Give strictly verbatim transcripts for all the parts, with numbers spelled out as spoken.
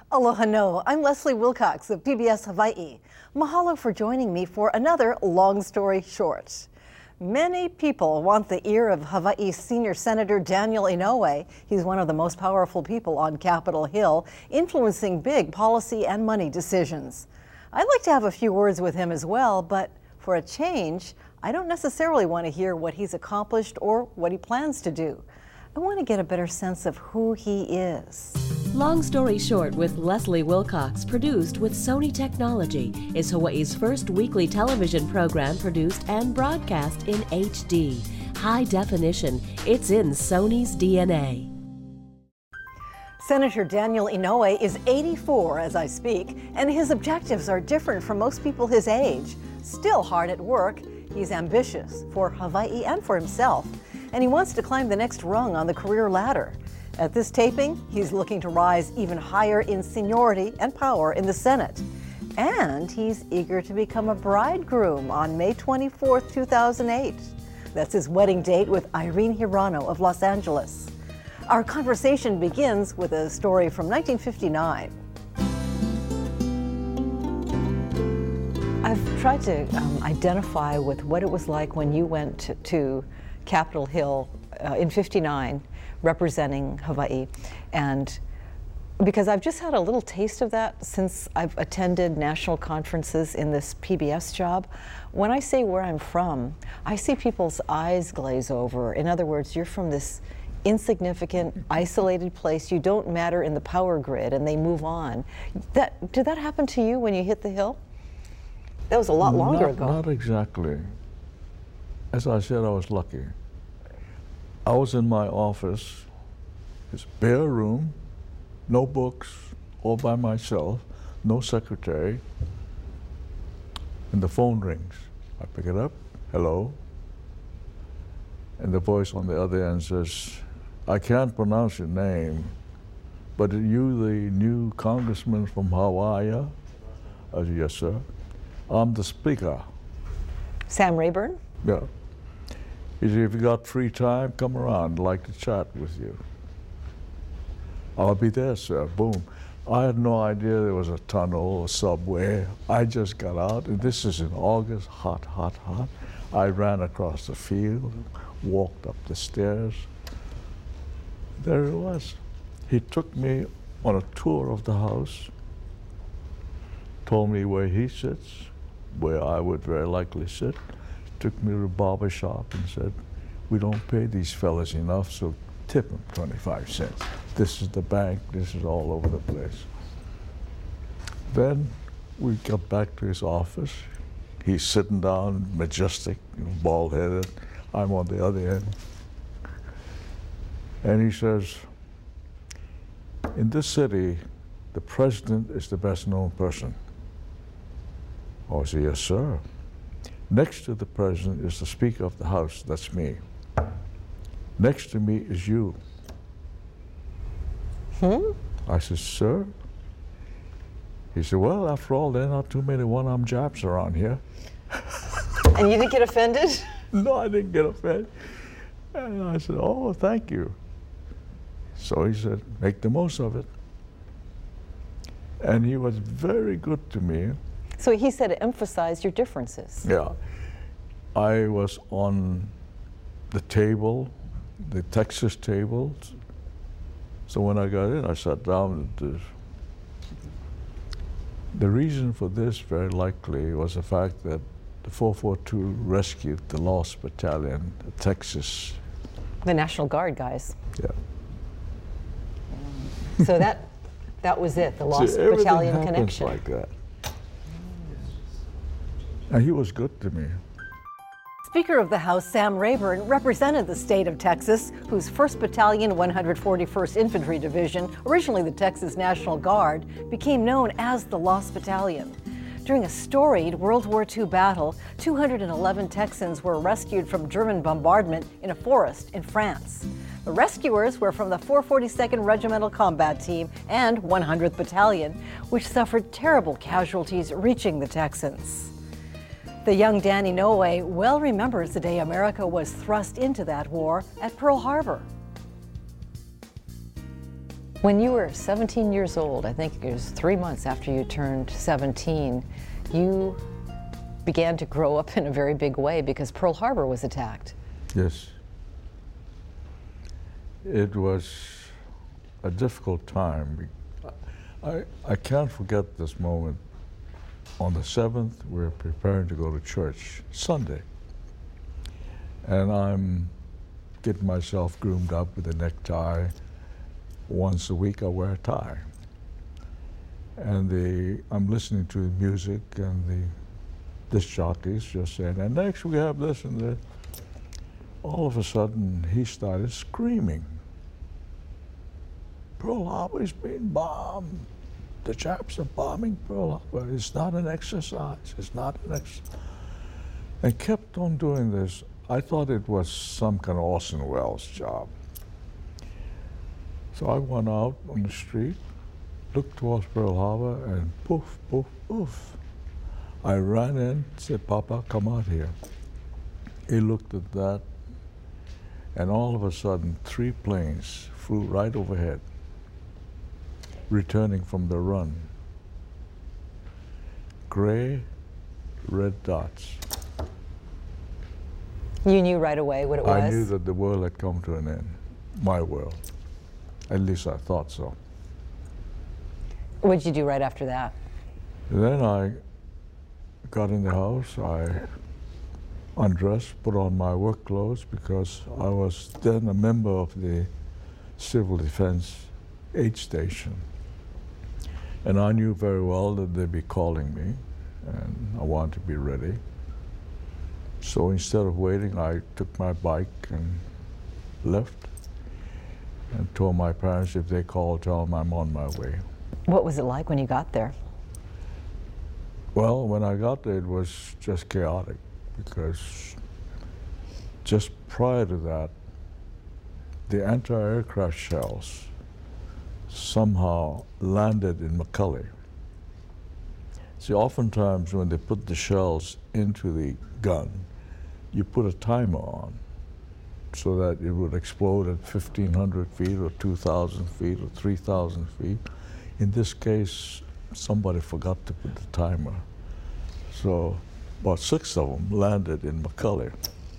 Aloha no, I'm Leslie Wilcox of P B S Hawaii. Mahalo for joining me for another Long Story Short. Many people want the ear of Hawaii's senior Senator Daniel Inouye. He's one of the most powerful people on Capitol Hill, influencing big policy and money decisions. I'd like to have a few words with him as well, but for a change, I don't necessarily want to hear what he's accomplished or what he plans to do. I want to get a better sense of who he is. Long Story Short with Leslie Wilcox, produced with Sony Technology, is Hawaii's first weekly television program produced and broadcast in H D. High definition, it's in Sony's D N A. Senator Daniel Inouye is eighty-four as I speak, and his objectives are different from most people his age. Still hard at work, he's ambitious for Hawaii and for himself, and he wants to climb the next rung on the career ladder. At this taping, he's looking to rise even higher in seniority and power in the Senate. And he's eager to become a bridegroom on May twenty-fourth, two thousand eight. That's his wedding date with Irene Hirano of Los Angeles. Our conversation begins with a story from nineteen fifty-nine. I've tried to um, identify with what it was like when you went to, to Capitol Hill uh, in fifty-nine, representing Hawaii, and because I've just had a little taste of that since I've attended national conferences in this P B S job. When I say where I'm from, I see people's eyes glaze over. In other words, you're from this insignificant, isolated place. You don't matter in the power grid, and they move on. That did that happen to you when you hit the Hill? That was a lot longer not, ago. Not exactly. As I said, I was lucky. I was in my office, this bare room, no books, all by myself, no secretary, and the phone rings. I pick it up, hello, and the voice on the other end says, I can't pronounce your name, but are you the new congressman from Hawaii? I said, yes, sir. I'm the speaker. Sam Rayburn? Yeah. He said, if you got free time, come around. I'd like to chat with you. I'll be there, sir. Boom. I had no idea there was a tunnel or subway. I just got out, and this is in August, hot, hot, hot. I ran across the field, walked up the stairs. There it was. He took me on a tour of the house, told me where he sits, where I would very likely sit, took me to the barber shop and said, we don't pay these fellas enough, so tip them twenty-five cents. This is the bank, this is all over the place. Then we got back to his office. He's sitting down, majestic, you know, bald-headed. I'm on the other end. And he says, in this city, the president is the best known person. I said, yes, sir. Next to the president is the Speaker of the House, that's me. Next to me is you. Hmm? I said, sir? He said, well, after all, there are not too many one-armed Japs around here. And you didn't get offended? No, I didn't get offended. And I said, oh, thank you. So he said, make the most of it. And he was very good to me. So he said it emphasized your differences. Yeah. I was on the table, the Texas table. So when I got in, I sat down. The, the reason for this, very likely, was the fact that the four forty-two rescued the Lost Battalion, the Texas. The National Guard guys. Yeah. So that that was it, the Lost See, Battalion happens connection. Like that. And he was good to me. Speaker of the House Sam Rayburn represented the state of Texas, whose first Battalion, one hundred forty-first Infantry Division, originally the Texas National Guard, became known as the Lost Battalion. During a storied World War Two battle, two hundred eleven Texans were rescued from German bombardment in a forest in France. The rescuers were from the four forty-second Regimental Combat Team and one hundredth Battalion, which suffered terrible casualties reaching the Texans. The young Dan Inouye well remembers the day America was thrust into that war at Pearl Harbor. When you were seventeen years old, I think it was three months after you turned seventeen, you began to grow up in a very big way because Pearl Harbor was attacked. Yes. It was a difficult time. I, I can't forget this moment. On the seventh, we're preparing to go to church, Sunday. And I'm getting myself groomed up with a necktie. Once a week I wear a tie. And the, I'm listening to the music and the disc jockeys just saying, and next we have this and that. All of a sudden he started screaming. Pearl Harbor is being bombed. The Japs are bombing Pearl Harbor. It's not an exercise. It's not an exercise. And kept on doing this. I thought it was some kind of Orson Welles job. So I went out on the street, looked towards Pearl Harbor, and poof, poof, poof. I ran in, said, Papa, come out here. He looked at that, and all of a sudden, three planes flew right overhead, returning from the run. Gray, red dots. You knew right away what it was? I knew that the world had come to an end, my world. At least I thought so. What did you do right after that? Then I got in the house, I undressed, put on my work clothes because I was then a member of the Civil Defense aid station. And I knew very well that they'd be calling me and I wanted to be ready. So instead of waiting, I took my bike and left and told my parents if they called, tell them I'm on my way. What was it like when you got there? Well, when I got there, it was just chaotic because just prior to that, the anti-aircraft shells somehow landed in McCully. See, oftentimes when they put the shells into the gun, you put a timer on so that it would explode at fifteen hundred feet or two thousand feet or three thousand feet. In this case, somebody forgot to put the timer. So about six of them landed in McCully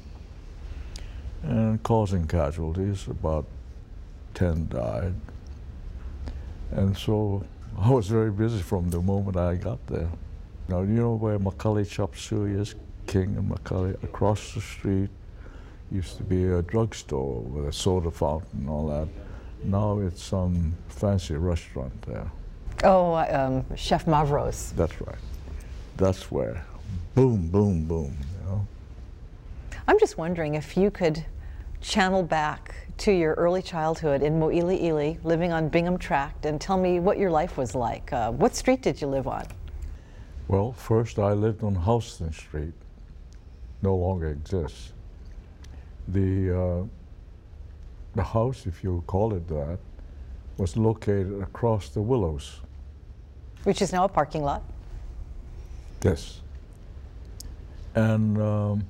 and causing casualties. About ten died. And so I was very busy from the moment I got there. Now, you know where McCully Chop Suey is? King and McCully. Across the street used to be a drugstore with a soda fountain and all that. Now it's some fancy restaurant there. Oh, um, Chef Mavros. That's right. That's where. Boom, boom, boom, you know. I'm just wondering if you could channel back to your early childhood in Mo'ili'ili, living on Bingham Tract, and tell me what your life was like. Uh, what street did you live on? Well, first I lived on Houston Street. No longer exists. The, uh, the house, if you call it that, was located across the Willows. Which is now a parking lot. Yes. And um,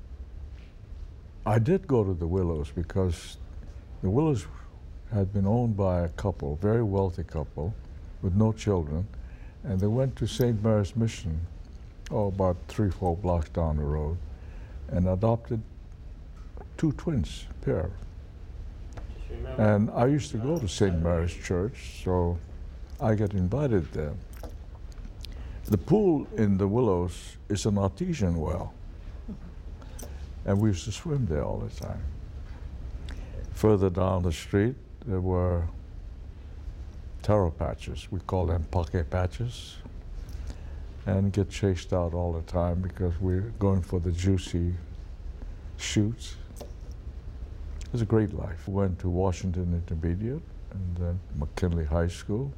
I did go to the Willows because the Willows had been owned by a couple, a very wealthy couple, with no children, and they went to Saint Mary's Mission, oh, about three, four blocks down the road, and adopted two twins, pair. And I used to go to Saint Mary's Church, so I get invited there. The pool in the Willows is an artesian well, and we used to swim there all the time. Further down the street, there were taro patches. We call them pake patches, and get chased out all the time because we're going for the juicy shoots. It was a great life. Went to Washington Intermediate and then McKinley High School,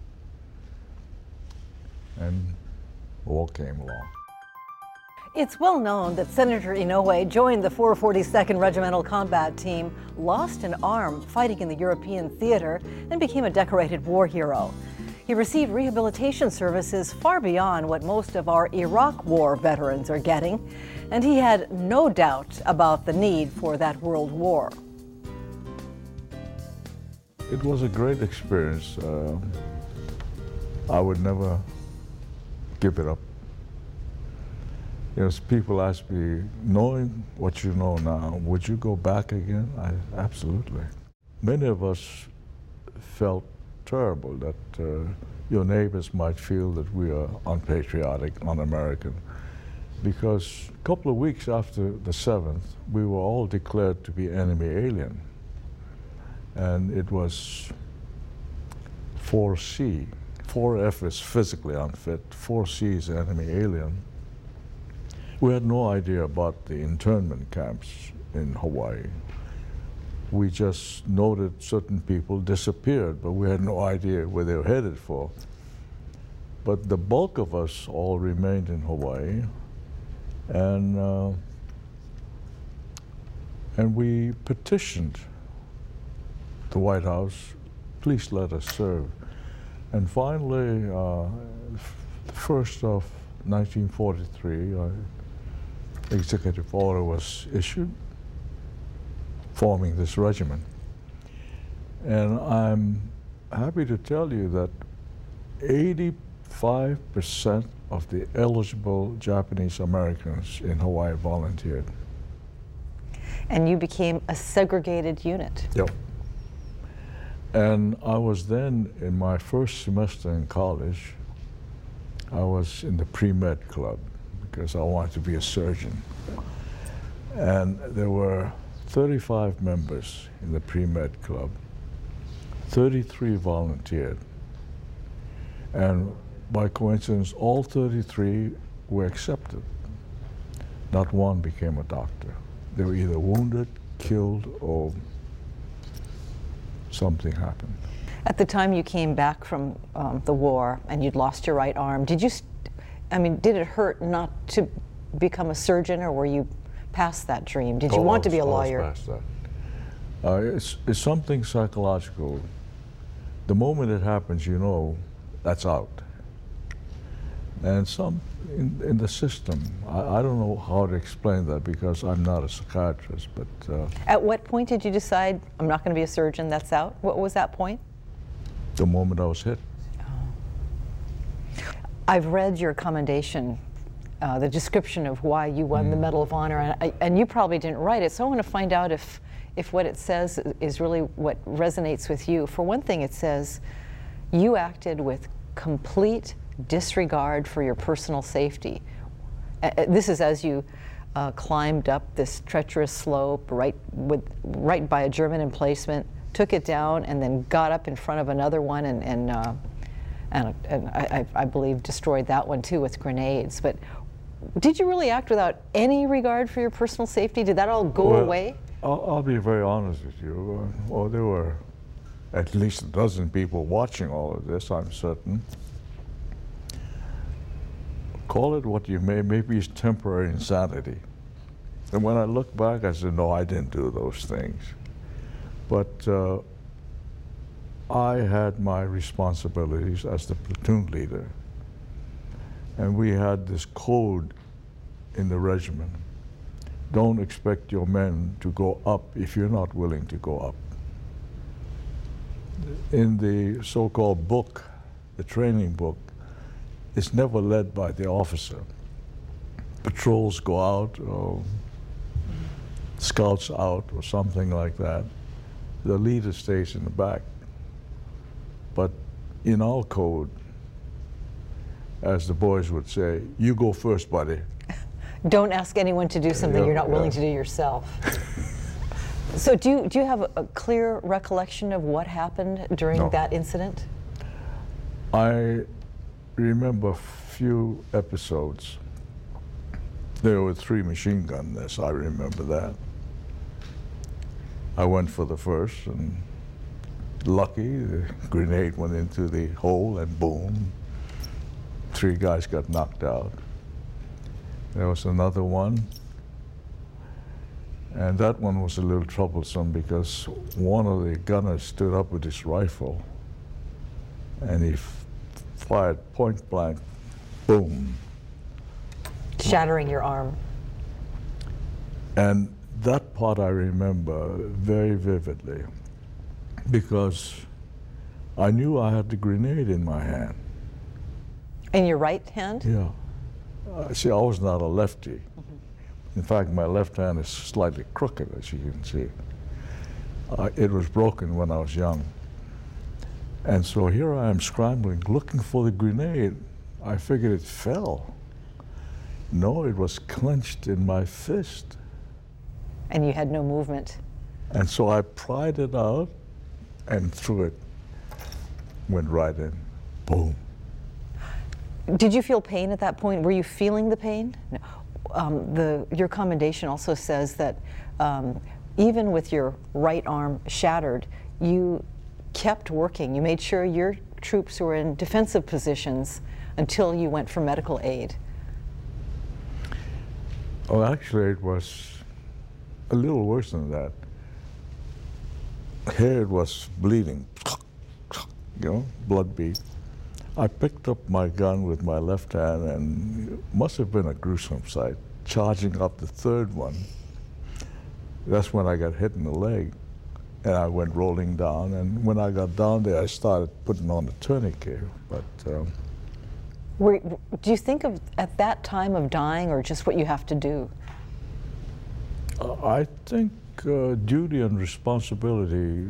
and all came along. It's well known that Senator Inouye joined the four forty-second Regimental Combat Team, lost an arm fighting in the European theater, and became a decorated war hero. He received rehabilitation services far beyond what most of our Iraq War veterans are getting, and he had no doubt about the need for that world war. it was a great experience. Uh, I would never give it up. You know, people ask me, knowing what you know now, would you go back again? I, absolutely. Many of us felt terrible that uh, your neighbors might feel that we are unpatriotic, un-American, because a couple of weeks after the seventh, we were all declared to be enemy alien. And it was four C. four F is physically unfit, four C is enemy alien. We had no idea about the internment camps in Hawaii. We just noted certain people disappeared, but we had no idea where they were headed for. But the bulk of us all remained in Hawaii, and uh, and we petitioned the White House, please let us serve. And finally, uh, the first of nineteen forty-three, uh, executive order was issued forming this regiment. And I'm happy to tell you that eighty-five percent of the eligible Japanese Americans in Hawaii volunteered. And you became a segregated unit. Yep. And I was then, in my first semester in college, I was in the pre-med club because I wanted to be a surgeon. And there were thirty-five members in the pre-med club. thirty-three volunteered. And by coincidence, all thirty-three were accepted. Not one became a doctor. They were either wounded, killed, or something happened. At the time you came back from um, the war and you'd lost your right arm, did you, st I mean, did it hurt not to become a surgeon, or were you past that dream? Did you oh, want was, to be a lawyer? I was past that. Uh, it's, it's something psychological. The moment it happens, you know that's out. And some in, in the system, I, I don't know how to explain that because I'm not a psychiatrist, but... Uh, At what point did you decide, I'm not going to be a surgeon, that's out? What was that point? The moment I was hit. Oh. I've read your commendation, uh, the description of why you won mm. the Medal of Honor, and, I, and you probably didn't write it, so I want to find out if, if what it says is really what resonates with you. For one thing, it says, you acted with complete disregard for your personal safety. Uh, this is as you uh, climbed up this treacherous slope right, with, right by a German emplacement, took it down, and then got up in front of another one, and, and, uh, and, and I, I believe destroyed that one too with grenades. But did you really act without any regard for your personal safety? Did that all go well, away? I'll, I'll be very honest with you. Uh, well, there were at least a dozen people watching all of this, I'm certain. Call it what you may, maybe it's temporary insanity. And when I look back, I said, no, I didn't do those things. But uh, I had my responsibilities as the platoon leader. And we had this code in the regiment. Don't expect your men to go up if you're not willing to go up. In the so-called book, the training book, it's never led by the officer. Patrols go out, or scouts out, or something like that. The leader stays in the back. But in our code, as the boys would say, you go first, buddy. Don't ask anyone to do something yeah, you're not willing yeah. to do yourself. So do you, do you have a, a clear recollection of what happened during no. that incident? I remember a few episodes. There were three machine gun nests, I remember that. I went for the first, and lucky, the grenade went into the hole, and boom, three guys got knocked out. There was another one, and that one was a little troublesome because one of the gunners stood up with his rifle, and he fired point blank, boom. Shattering your arm. And that part I remember very vividly. because I knew I had the grenade in my hand. In your right hand? Yeah. Uh, see, I was not a lefty. Mm-hmm. In fact, my left hand is slightly crooked, as you can see. Uh, it was broken when I was young. And so here I am scrambling, looking for the grenade. I figured it fell. No, it was clenched in my fist. And you had no movement. And so I pried it out and threw it. Went right in. Boom. Did you feel pain at that point? Were you feeling the pain? No. Um, the, your commendation also says that um, even with your right arm shattered, you kept working. You made sure your troops were in defensive positions until you went for medical aid. Oh, actually, it was a little worse than that. Here it was bleeding, you know, blood bead. I picked up my gun with my left hand, and it must have been a gruesome sight, charging up the third one. That's when I got hit in the leg, and I went rolling down. And when I got down there, I started putting on the tourniquet. But um, Were, do you think of at that time of dying, or just what you have to do? uh, I think uh, duty and responsibility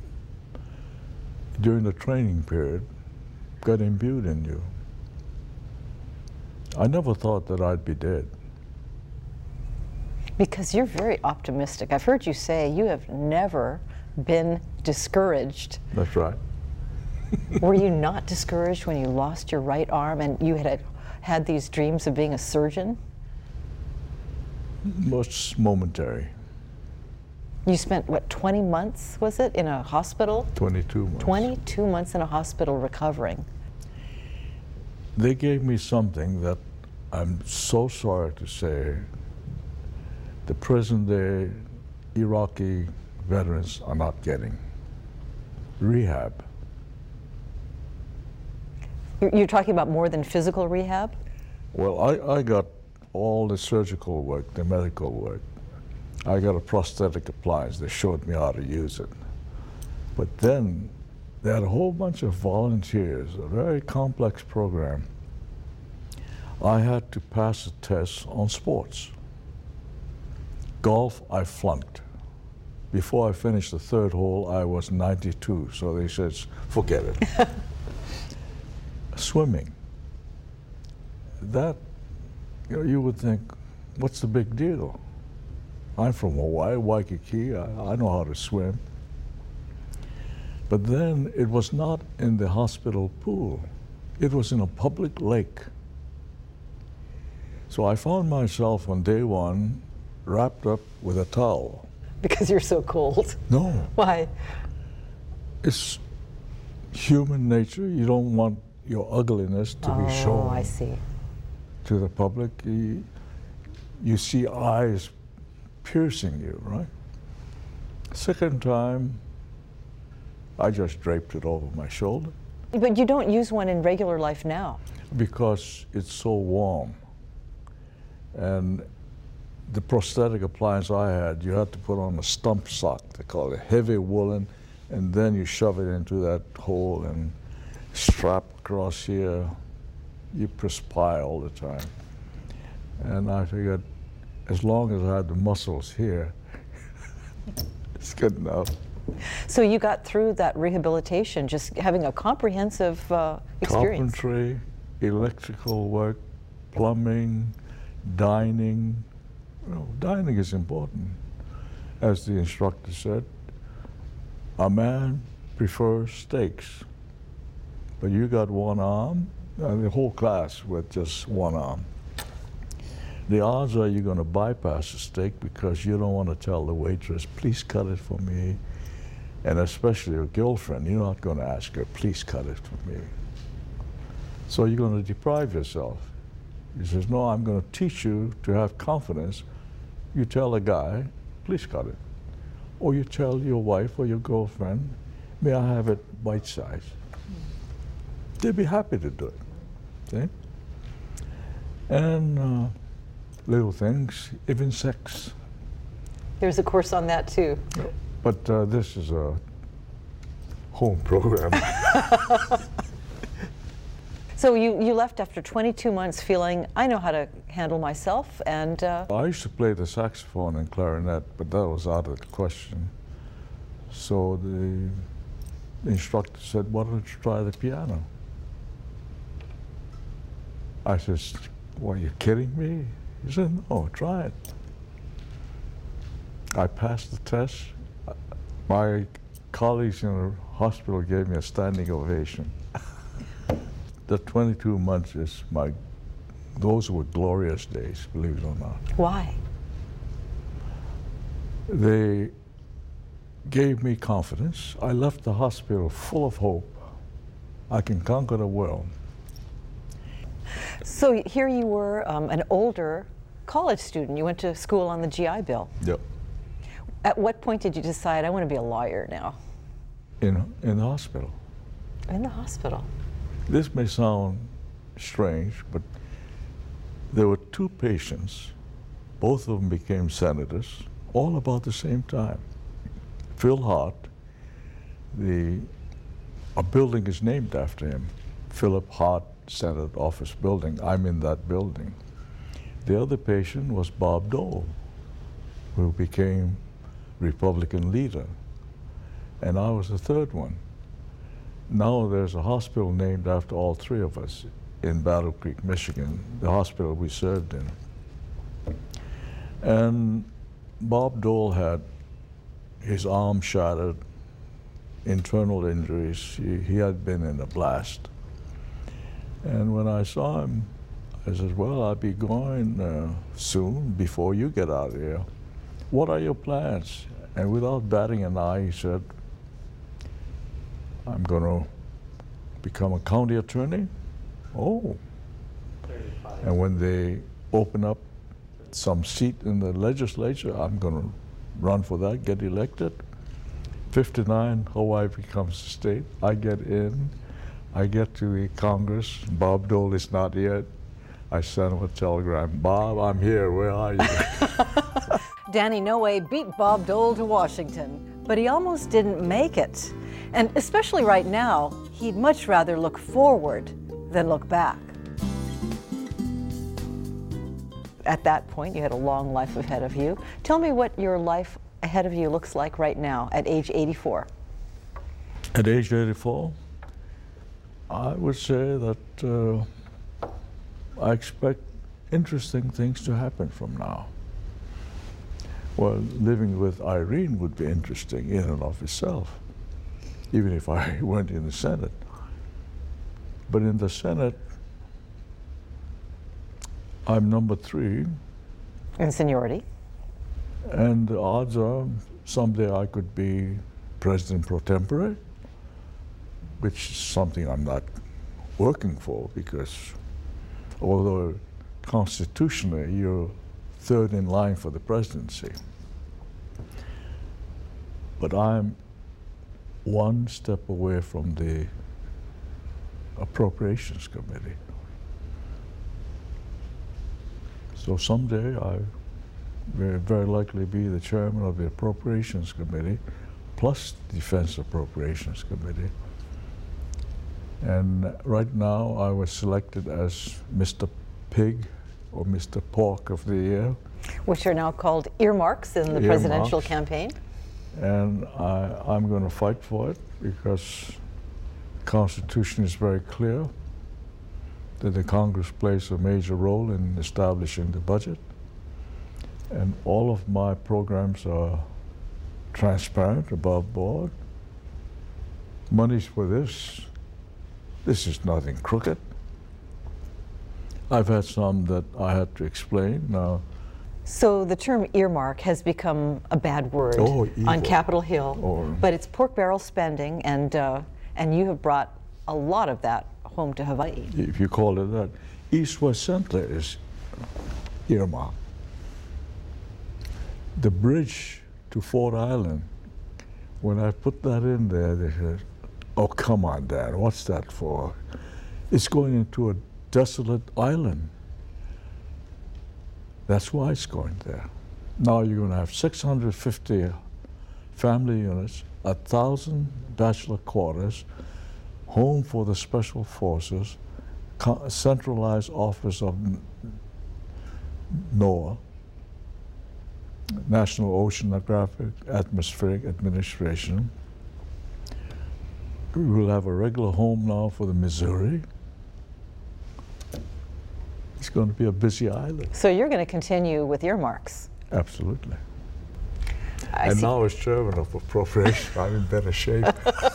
during the training period got imbued in you. I never thought that I'd be dead. Because you're very optimistic. I've heard you say you have never been discouraged. That's right. Were you not discouraged when you lost your right arm and you had had these dreams of being a surgeon? Most momentary. You spent, what, twenty months, was it, in a hospital? twenty-two months. twenty-two months in a hospital recovering. They gave me something that I'm so sorry to say the present-day Iraqi veterans are not getting. Rehab. You're talking about more than physical rehab? Well, I, I got all the surgical work, the medical work. I got a prosthetic appliance. They showed me how to use it. But then they had a whole bunch of volunteers, a very complex program. I had to pass a test on sports. Golf, I flunked. Before I finished the third hole, I was ninety-two, so they said, forget it. Swimming. That, you know, you would think, what's the big deal? I'm from Hawaii, Waikiki, I, I know how to swim. But then it was not in the hospital pool. It was in a public lake. So I found myself on day one wrapped up with a towel. Because you're so cold. No. Why? It's human nature. You don't want your ugliness to oh, be shown. Oh, I see. To the public. You, you see eyes piercing you, right? Second time, I just draped it over my shoulder. But you don't use one in regular life now. Because it's so warm. And the prosthetic appliance I had, you had to put on a stump sock, they call it, heavy woolen, and then you shove it into that hole and strap across here. You perspire all the time. And I figured, as long as I had the muscles here, it's good enough. So you got through that rehabilitation just having a comprehensive uh, experience. Carpentry, electrical work, plumbing, dining. You know, dining is important. As the instructor said, a man prefers steaks, but you got one arm, and the whole class with just one arm. The odds are you're going to bypass the steak because you don't want to tell the waitress, please cut it for me. And especially your girlfriend, you're not going to ask her, please cut it for me. So you're going to deprive yourself. He says, no, I'm going to teach you to have confidence. You tell a guy, please cut it. Or you tell your wife or your girlfriend, may I have it bite-sized? They'd be happy to do it, see? And uh, little things, even sex. There's a course on that too. But uh, this is a home program. So you, you left after twenty-two months feeling, I know how to handle myself, and... Uh... I used to play the saxophone and clarinet, but that was out of the question. So the instructor said, why don't you try the piano? I said, well, are you kidding me? He said, no, try it. I passed the test. My colleagues in the hospital gave me a standing ovation. The twenty-two months is my, those were glorious days, believe it or not. Why? They gave me confidence. I left the hospital full of hope. I can conquer the world. So here you were, um, an older college student. You went to school on the G I Bill. Yep. At what point did you decide, I want to be a lawyer now? In, in the hospital. In the hospital. This may sound strange, but there were two patients. Both of them became senators, all about the same time. Phil Hart, the, a building is named after him. Philip Hart Senate Office Building. I'm in that building. The other patient was Bob Dole, who became Republican leader. And I was the third one. Now there's a hospital named after all three of us in Battle Creek, Michigan, the hospital we served in. And Bob Dole had his arm shattered, internal injuries. He, he had been in a blast. And when I saw him, I said, well, I'll be going uh, soon before you get out of here. What are your plans? And without batting an eye, he said, I'm going to become a county attorney. Oh. And when they open up some seat in the legislature, I'm going to run for that, get elected. fifty-nine, Hawaii becomes a state. I get in. I get to the Congress. Bob Dole is not yet. I sent him a telegram. Bob, I'm here. Where are you? Danny Noe beat Bob Dole to Washington, but he almost didn't make it. And especially right now, he'd much rather look forward than look back. At that point, you had a long life ahead of you. Tell me what your life ahead of you looks like right now at age eighty-four. At age eighty-four, I would say that uh, I expect interesting things to happen from now. Well, living with Irene would be interesting in and of itself, even if I went in the Senate. But in the Senate, I'm number three. In seniority? And the odds are someday I could be president pro tempore, which is something I'm not working for, because although constitutionally you're third in line for the presidency, but I'm one step away from the Appropriations Committee. So someday I will very likely be the chairman of the Appropriations Committee, plus Defense Appropriations Committee. And right now I was selected as Mister Pig or Mister Pork of the Year. Which are now called earmarks in the Earmarks. presidential campaign. And I, I'm going to fight for it because the Constitution is very clear that the Congress plays a major role in establishing the budget. And all of my programs are transparent, above board. Money's for this. This is nothing crooked. I've had some that I had to explain. Now, so the term earmark has become a bad word oh, on Capitol Hill, or, but it's pork barrel spending, and uh, and you have brought a lot of that home to Hawaii. If you call it that. East-West Center is earmark. The bridge to Ford Island, when I put that in there, they said, oh, come on, Dad, what's that for? It's going into a desolate island. That's why it's going there. Now you're going to have six hundred fifty family units a thousand bachelor quarters, home for the special forces, co- centralized office of NOAA, National Oceanographic Atmospheric Administration. We will have a regular home now for the Missouri. It's going to be a busy island. So you're going to continue with earmarks. Absolutely. I and see. now as chairman of appropriation, I'm in better shape.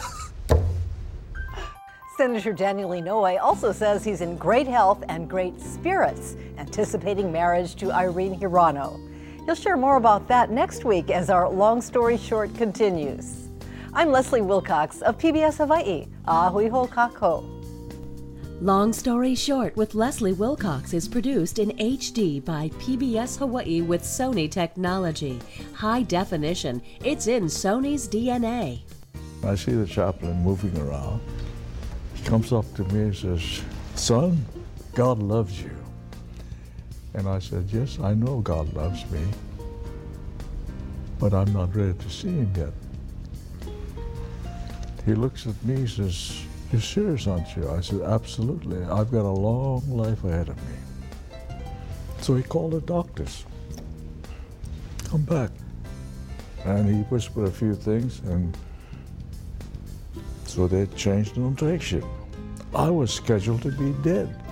Senator Daniel Inouye also says he's in great health and great spirits, anticipating marriage to Irene Hirano. He'll share more about that next week as our Long Story Short continues. I'm Leslie Wilcox of P B S Hawaii. Ahui ho kako. Long Story Short with Leslie Wilcox is produced in H D by P B S Hawaii with Sony Technology. High definition. It's in Sony's D N A. I see the chaplain moving around. He comes up to me and says, "Son, God loves you." And I said, "Yes, I know God loves me, but I'm not ready to see him yet." He looks at me and says, "You're serious, aren't you?" I said, "Absolutely. I've got a long life ahead of me." So he called the doctors. "Come back." And he whispered a few things, and so they changed the notation. I was scheduled to be dead.